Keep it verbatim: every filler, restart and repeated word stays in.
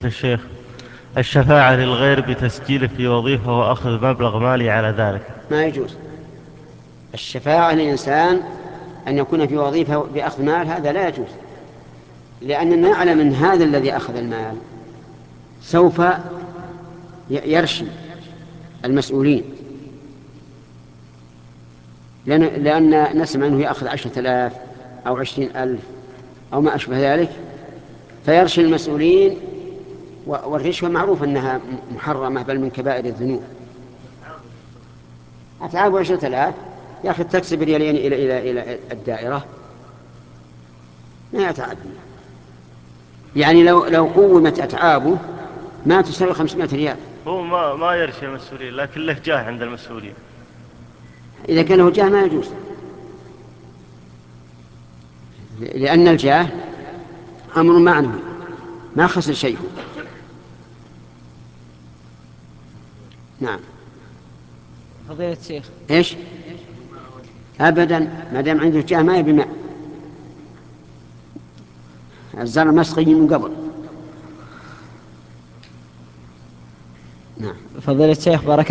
الشيخ، الشفاعة للغير بتسجيله في وظيفة وأخذ مبلغ مالي على ذلك. ما يجوز الشفاعة للإنسان أن يكون في وظيفة بأخذ مال، هذا لا يجوز، لأننا نعلم أن هذا الذي أخذ المال سوف يرشي المسؤولين، لأن, لأن نسمع أنه يأخذ عشرة آلاف أو عشرين ألف أو ما أشبه ذلك، فيرشي المسؤولين. والرشوة معروف أنها محرمة بل من كبائر الذنوب. أتعاب عشرة آلاف يأخذ تكسب ريالين إلى, إلى, إلى الدائرة، ما يتعب. يعني لو, لو قومت أتعابه ما تساوي خمسمائة ريال. هو ما, ما يرشي المسؤولين، لكن له جاه عند المسؤولين. إذا كان له جاه ما يجوز، لأن الجاه أمر معنوي ما خسر شيء. نعم. فضيلة الشيخ، إيش؟ أبدا، ما دام عنده جاه ما يبي ماء، الزرع مسقي من قبل. نعم. فضيلة الشيخ بارك